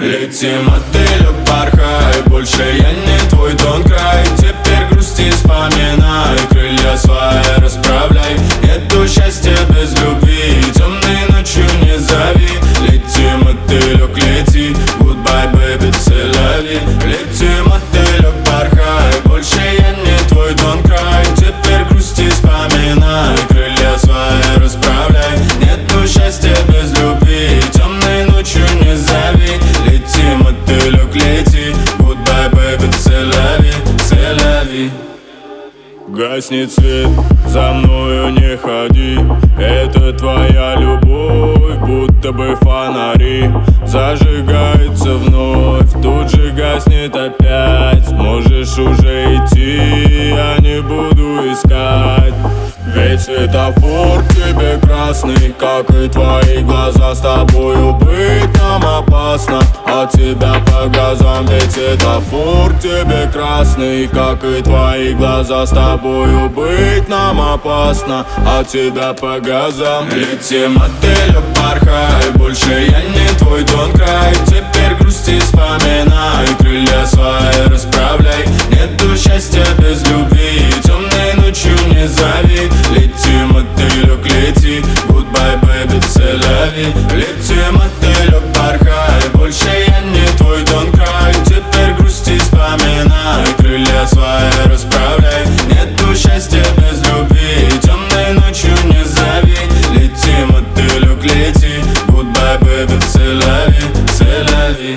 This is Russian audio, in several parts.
Лети, мотылек, порхай, больше я не твой дон край. Теперь грусти, вспоминай, крылья свои расправляй. Нету счастья без любви, темной ночью не зови. Лети, мотылек, лети, goodbye, baby, c'est la vie. Лети, мотылек, порхай, больше я не твой дон край. Теперь грусти, вспоминай, крылья свои расправляй. Нету счастья без любви, темной ночью не зови. Лети, мотылек, лети, goodbye, baby, c'est la vie, c'est la vie. Гаснет свет, за мною не ходи. Это твоя любовь, будто бы фонари. Зажигается вновь, тут же гаснет опять. Можешь уже идти, я не буду искать. Ведь светофор тебе красный, как и твои глаза. С тобою быть нам опасно, от тебя по газам. Ведь светофор тебе красный, как и твои глаза. С тобою быть нам опасно, от тебя по газам. Лети, мотылек, порхай, больше я не твой дон край. Теперь грусти, вспоминай, крылья свои расправляй. Нету счастья без любви, темной ночью не зови. Лети, мотылек, лети, goodbye, baby, c'est la vie. Лети, мотылек, порхай, больше я не твой дон край. Теперь грусти, вспоминай, крылья свои расправляй. Нету счастья без любви, темной ночью не зови. Лети, мотылек, лети, goodbye, baby, c'est la vie, c'est la vie.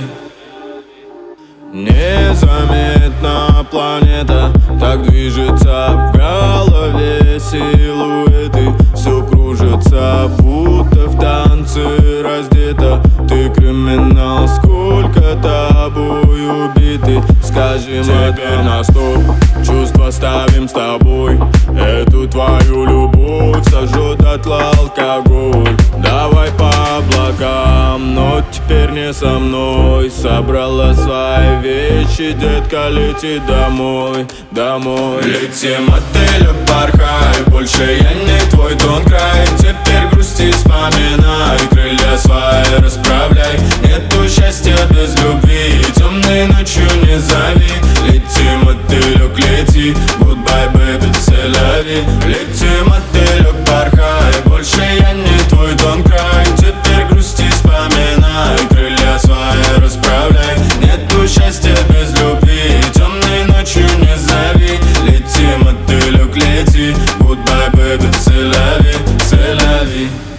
Незаметно планета так движется, в голове силуэты все кружится, будто в танце раздета. Ты криминал, сколько тобой убиты. Скажи теперь на стоп, чувства ставим с тобой. Эту твою любовь сожжет дотла алкоголь. Давай по облакам, но теперь не со мной. Собрала свои вещи, детка, лети домой, домой. Лети, мотылек, порхай, больше я не твой дон край. Теперь грусти, вспоминай, крылья свои расправляй. Нету счастья без любви, темной ночью не зови. Лети, мотылек, лети, goodbye, baby, c'est la vie. Лети, мотылек, порхай, больше я не твой дон край. Теперь грусти, вспоминай, крылья свои расправляй. Нету счастья без любви, темной ночью не зови. Лети, мотылек, лети, goodbye, baby, c'est la vie, c'est la vie.